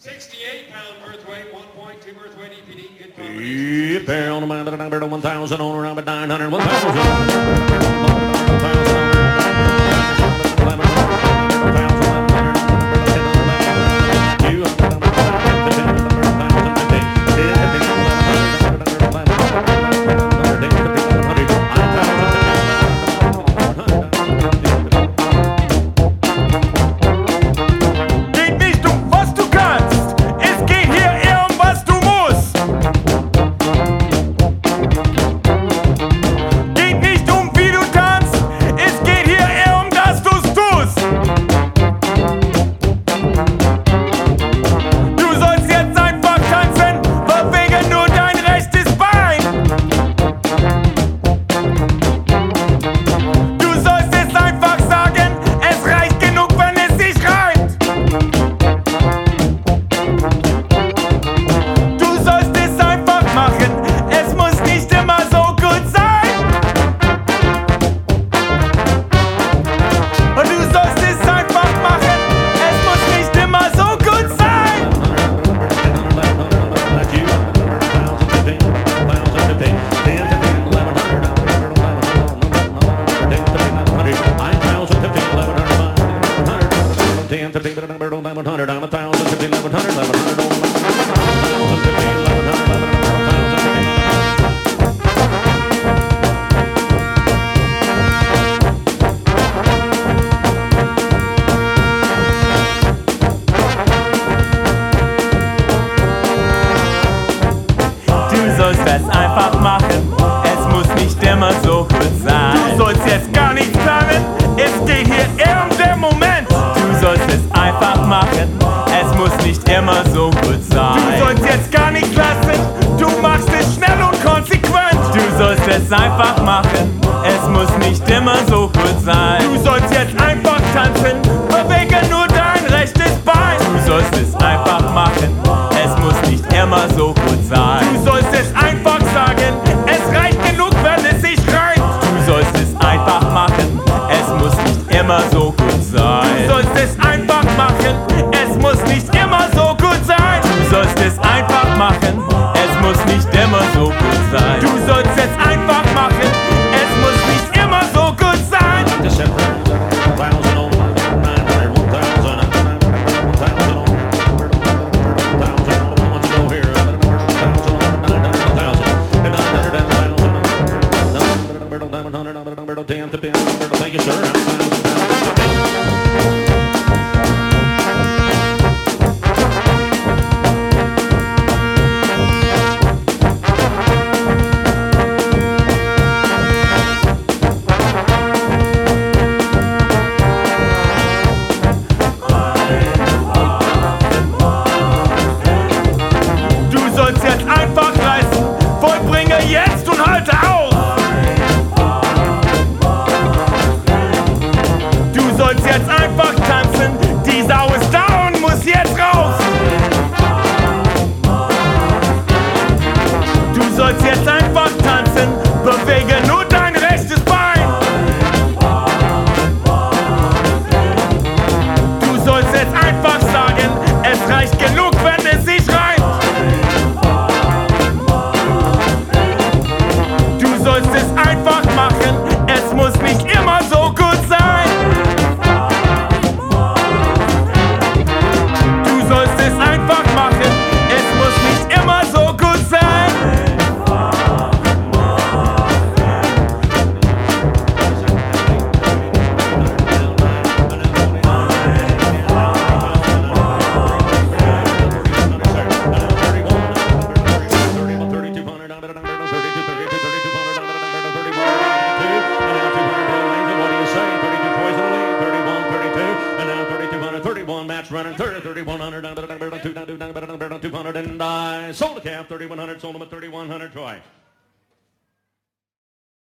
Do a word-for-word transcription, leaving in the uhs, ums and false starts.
sixty-eight pound birth weight, one point two birth weight E P D. Good Yeah, pair on the man, number one thousand, on around nine hundred, one thousand. Einfach machen, es muss nicht immer so gut sein. Du sollst jetzt einfach tanzen, bewege nur dein rechtes Bein. Du sollst es einfach machen, es muss nicht immer so gut sein. Du sollst es einfach sagen, es reicht genug, wenn es sich reimt. Du sollst es einfach machen, es muss nicht immer so gut sein. Du sollst es einfach machen, es muss nicht immer so gut sein. Du sollst es einfach machen, es muss nicht immer so gut sein. Du sollst es einfach machen, es muss nicht immer so gut sein. Thank you, sir. Jetzt und halte aus! Du sollst jetzt einfach tanzen, die Sau ist da und muss jetzt raus! Du sollst jetzt einfach tanzen, bewege nur dein rechtes Bein! Du sollst jetzt einfach sagen, es reicht genug, wenn es sich reimt! Du sollst es einfach machen, es muss nicht immer so gut sein. Du sollst es einfach machen, es muss nicht immer so gut sein. Running thirty, thirty-one hundred, two hundred, two hundred, and I sold the calf, thirty-one hundred, sold them at thirty-one hundred, Troy.